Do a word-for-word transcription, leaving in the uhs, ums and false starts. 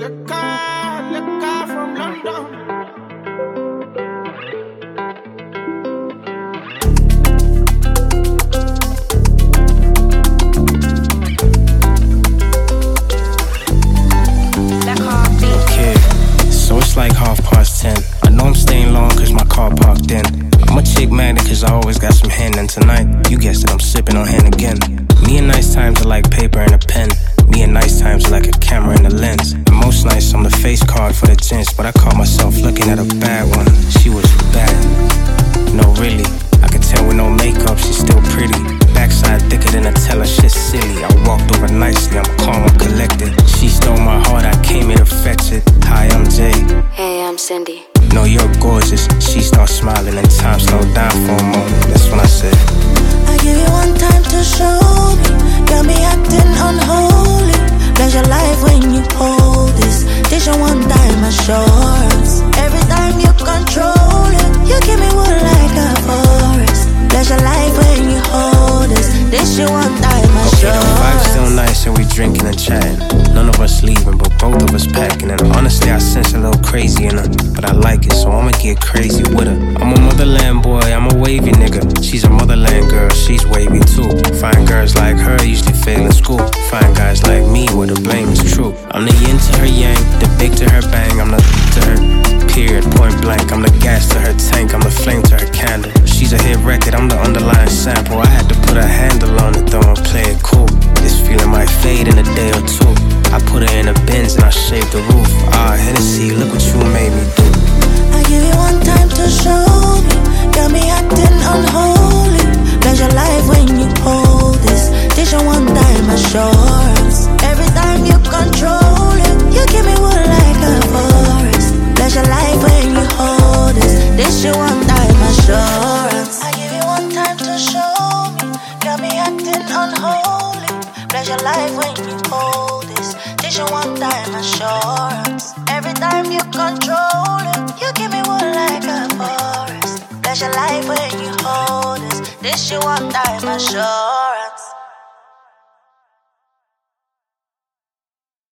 car, the car from London. Okay, so it's like half past ten. I know I'm staying long cause my car parked in. I'm a chick magnet cause I always got some hen. And tonight, you guessed it, I'm sipping on hen again. Me and nice times are like paper and a pen. Me and nice times are like a camera and a lens. And most nights I'm the face card for the gents. But I caught myself looking at a bad one. She was bad. No, really, I could tell with no makeup, she's still pretty. Backside thicker than a teller, shit silly. I walked over nicely, I'm calm, I'm collected. She stole my heart, I came here to fetch it. Hi, I'm Jay. Hey, I'm Cindy. No, you're gorgeous. She starts smiling and time slowed down for a moment. That's when I said, I give you one time to show me. Got me acting unholy. Pleasure life when you hold this. This your one time assurance. Every time you control it, you give me wood like a forest. Pleasure life when you hold this. This your one time assurance. okay, the vibe's still nice and we drinking and chatting. None of us leaving, but both of us packing. And honestly, I sense a little crazy in her, but I like it, so I'ma get crazy with her. I'm a motherland boy, I'm a wavy nigga. She's a motherland girl, she's wavy too. Fine girls like her usually fail in school. Fine guys like me, where the blame is true. I'm the yin to her yang, the big to her bang. I'm the to her period, point blank. I'm the gas to her tank, I'm the flame to her candle. She's a hit record, I'm the underlying sample. I had to put a handle on it though and play it cool. This feeling might fade in a day or two. I put her in a Benz and I shaved the roof. Ah, Hennessy, look what you made me do. I give you one time to show me. Got me acting unholy. Pleasure life when you hold this. This your one time assurance. Every time you control it, you give me wood like a forest. Pleasure life when you hold this. This your one time assurance. I give you one time to show me. Got me acting unholy. Pleasure life when you hold this. This your one time assurance. Every time you control it, you give me wood like a forest. Pleasure life when you hold this. This your one time assurance.